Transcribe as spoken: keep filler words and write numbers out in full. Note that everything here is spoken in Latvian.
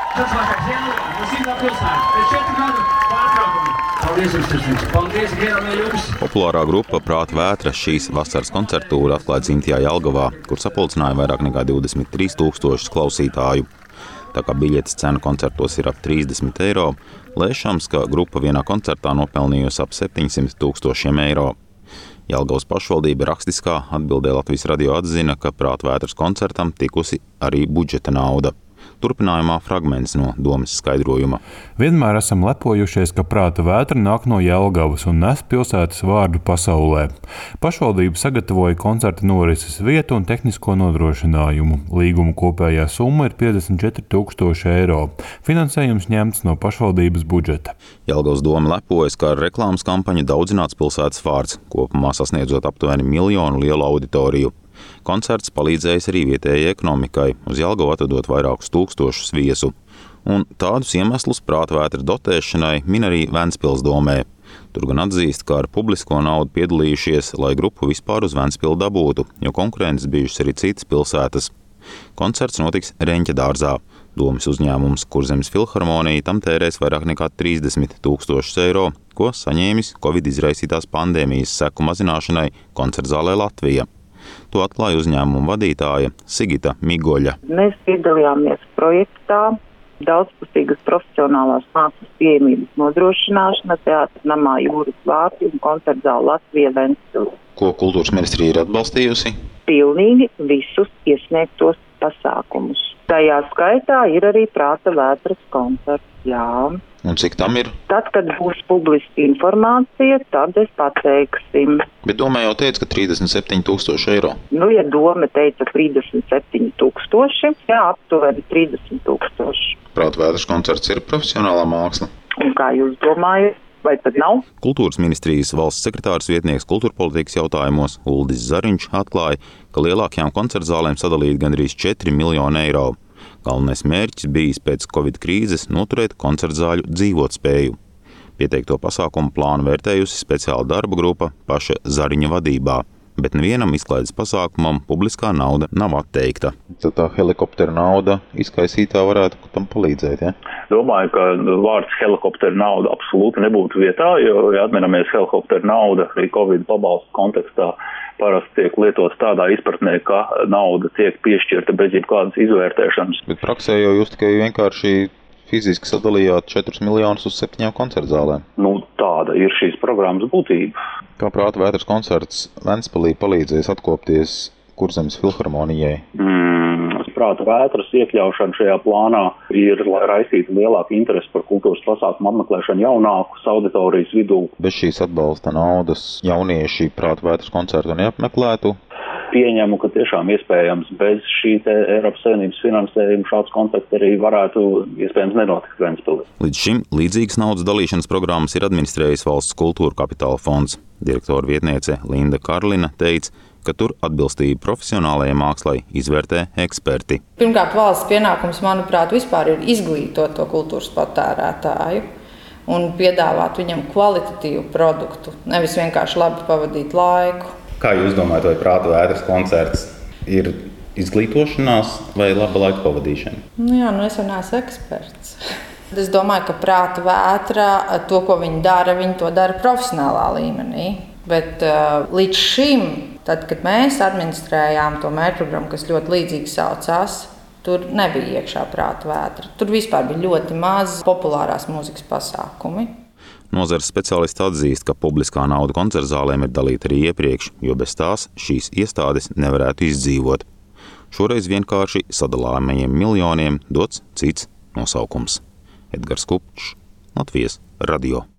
Tas vakars Jelgava, no simtā pilsēta. Pēc četru gadu pārtraukuma. Paldies jums, sirsnīgs. Paldies, Geramē, jums. Populārā grupa Prāta vētra šīs vasaras koncertūru atklāja dzimtajā Jelgavā, kur sapulcināja vairāk nekā divdesmit trīs tūkstošus klausītāju. Tā kā biļetes cena koncertos ir ap trīsdesmit eiro, lēšams, ka grupa vienā koncertā nopelnījusi ap septiņsimt tūkstošiem eiro. Jelgavas pašvaldība rakstiskā atbildē Latvijas radio atzina, ka Prāta vētras koncertam tikusi arī budžeta nauda. Turpinājumā fragments no domas skaidrojuma. Vienmēr esam lepojušies, ka Prāta vētra nāk no Jelgavas un nes pilsētas vārdu pasaulē. Pašvaldība sagatavoja koncerta norises vietu un tehnisko nodrošinājumu. Līguma kopējā summa ir piecdesmit četri tūkstoši eiro. Finansējums ņemts no pašvaldības budžeta. Jelgavas doma lepojas, ka ar reklāmas kampaņu daudzināts pilsētas vārds, kopumā sasniedzot aptuveni miljonu lielu auditoriju. Koncerts palīdzējis arī vietējai ekonomikai, uz Jelgavu atvedot vairākus tūkstošus viesu. Un tādus iemeslus Prāta vētra dotēšanai min arī Ventspils domē. Tur gan atzīst, ka ar publisko naudu piedalījušies, lai grupu vispār uz Ventspilu dabūtu, jo konkurences bijušas arī citas pilsētas. Koncerts notiks Reņķa dārzā. Domas uzņēmums Kurzemes filharmonija tam tērēs vairāk nekā trīsdesmit tūkstošus eiro, ko saņēmis Covid izraisītās pandēmijas seku mazināšanai koncertzālē Latvija. To atklāja uzņēmuma vadītāja Sigita Migoļa. Mēs piedalījāmies projektā daudzpusīgas profesionālās mākslas pieejamības nodrošināšana teātra namā Jūras vārti un koncertzāle Latvija Ventspils. Ko kultūras ministrija ir atbalstījusi? Pilnīgi visus iesniegtos pasākumus. Tajā skaitā ir arī Prāta vētras koncerts, jā. Un cik tam ir? Tad, kad būs publiska informācija, tad es pateiksim. Bet domā jau teica, ka trīsdesmit septiņi tūkstoši eiro. Nu, ja doma teica trīsdesmit septiņi tūkstoši, jā, aptuveni trīsdesmit tūkstoši. Prāta vētras koncerts ir profesionālā māksla. Un kā jūs domājat, vai tad nav? Kultūras ministrijas valsts sekretārs vietnieks kultūrpolitikas jautājumos Uldis Zariņš atklāja, ka lielākajām koncertzālēm sadalīt gandrīz četri miljoni eiro. Galvenais mērķis bijis pēc Covid krīzes noturēt koncertzāļu dzīvotspēju. Pieteikto pasākumu plānu vērtējusi speciāla darba grupa paša Zariņa vadībā, bet nevienam izklaides pasākumam publiskā nauda nav atteikta. Tad tā helikoptera nauda izkaisītā varētu tam palīdzēt, ja? Domāju, ka vārds helikoptera nauda absolūti nebūtu vietā, jo, ja atminamies, helikoptera nauda arī Covid pabalstu kontekstā parasti tiek lietots tādā izpratnē, ka nauda tiek piešķirta bez jebkādas izvērtēšanas. Bet praksē jau jūs tikai vienkārši fiziski sadalījāt četrus miljonus uz septiņām koncertzālēm. Nu, tāda ir šīs programmas būtība. Kā Prāta vētras koncerts Ventspilī palīdzēs atkopties Kurzemes filharmonijai? Mm. Prāta vētras iekļaušana šajā plānā ir, lai raisītu lielāku interesi par kultūras pasākumu apmeklēšanu jaunākus auditorijas vidū. Bez šīs atbalsta naudas jaunieši Prāta vētras koncertu neapmeklētu? Pieņemu, ka tiešām iespējams bez šī te Eiropas Savienības finansējuma šāds koncerts arī varētu iespējams nenotikt Ventspilī. Līdz šim līdzīgas naudas dalīšanas programmas ir administrējis Valsts kultūra kapitāla fonds. Direktora vietniece Linda Karlina teica, ka tur atbilstību profesionālajai mākslai izvērtē eksperti. Pirmkārt, valsts pienākums, manuprāt, vispār ir izglītot to kultūras patērētāju un piedāvāt viņam kvalitatīvu produktu, nevis vienkārši labi pavadīt laiku. Kā jūs domājat, vai Prāta vētras koncerts ir izglītošanās vai laba laika pavadīšana? Nu jā, nu es jau neesmu eksperts. Es domāju, ka Prāta vētra, to, ko viņi dara, viņi to dara profesionālā līmenī. Bet uh, līdz šim, tad, kad mēs administrējām to mērķprogrammu, kas ļoti līdzīgi saucās, tur nebija iekšā Prāta vētra. Tur vispār bija ļoti maz populārās mūzikas pasākumi. Nozares speciālisti atzīst, ka publiskā nauda koncertzālēm ir dalīta arī iepriekš, jo bez tās šīs iestādes nevarētu izdzīvot. Šoreiz vienkārši sadalāmajiem miljoniem dots cits nosaukums. Edgars Kupčs, Latvijas radio.